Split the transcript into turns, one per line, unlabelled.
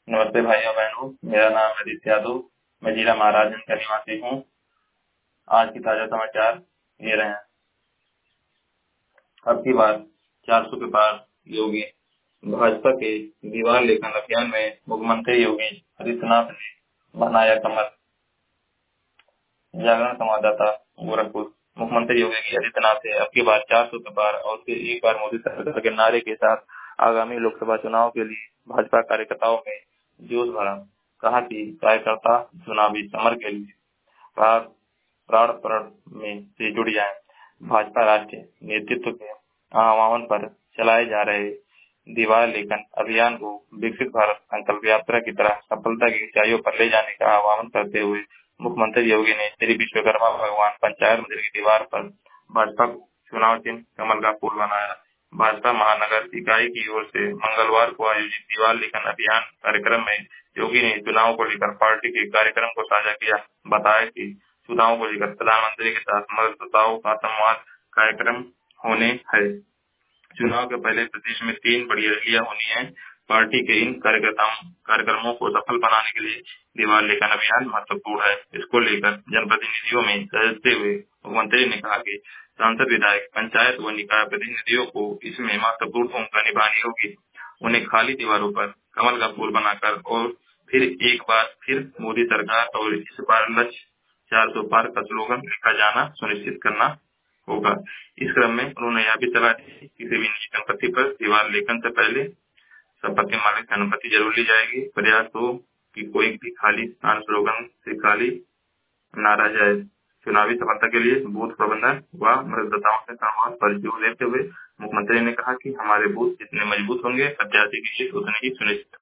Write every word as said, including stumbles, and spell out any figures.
नमस्ते भाइयों बहनों, मेरा नाम आदित्य यादव, मैं जिला महाराजगंज का निवासी हूँ। आज की ताजा समाचार ये रहे हैं। अब की बार चार सौ के पार योगी। भाजपा के दीवार लेखन अभियान में मुख्यमंत्री योगी आदित्यनाथ ने बनाया कमर। जागरण संवाददाता गोरखपुर। मुख्यमंत्री योगी आदित्यनाथ ने अब की बार चार सौ के पार और फिर एक बार मोदी सरकार के नारे के साथ आगामी लोकसभा चुनाव के लिए भाजपा कार्यकर्ताओं में जोश भरा। कहा कि कार्यकर्ता चुनावी समर के लिए प्राण प्रण में से जुड़ जाएं। भाजपा राष्ट्रीय नेतृत्व के आह्वान पर चलाए जा रहे दीवार लेखन अभियान को विकसित भारत संकल्प यात्रा की तरह सफलता की ऊंचाइयों पर ले जाने का आह्वान करते हुए मुख्यमंत्री योगी ने श्री विश्वकर्मा भगवान पंचायत मंदिर की दीवार पर भाजपा चुनाव चिन्ह कमल का फूल बनाया। भाजपा महानगर इकाई की ओर से मंगलवार को आयोजित दीवार लेखन अभियान कार्यक्रम में योगी ने चुनाव को लेकर पार्टी के कार्यक्रम को साझा किया। बताया कि चुनाव को लेकर प्रधानमंत्री के साथ मतदाताओं का संवाद कार्यक्रम होने है। चुनाव के पहले प्रदेश में तीन बड़ी रैलियां होनी है। पार्टी के इन कार्यकर्ताओं कार्यक्रमों को सफल बनाने के लिए दीवार लेखन अभियान महत्वपूर्ण है। इसको लेकर जनप्रतिनिधियों में सजते हुए मुख्यमंत्री ने कहा कि सांसद, विधायक, पंचायत व निकाय प्रतिनिधियों को इसमें महत्वपूर्ण भूमिका निभानी होगी। उन्हें खाली दीवारों पर कमल का फूल बनाकर और फिर एक बार फिर मोदी सरकार और इस बार लक्ष्य चार सौ पार का स्लोगन लिखा जाना सुनिश्चित करना होगा। इस क्रम में उन्होंने यह भी सलाह दी, किसी भी निजी संपत्ति पर दीवार लेखन से पहले संपत्ति मालिक की अनुमति जरूर ली जाएगी। प्रयास हो कि कोई भी खाली स्थान स्लोगन से खाली न रह जाए। चुनावी सफलता के लिए बूथ प्रबंधन व मतदाताओं से संवाद पर जोर देते हुए मुख्यमंत्री ने कहा कि हमारे बूथ जितने मजबूत होंगे, प्रत्याशी की जीत उतनी ही सुनिश्चित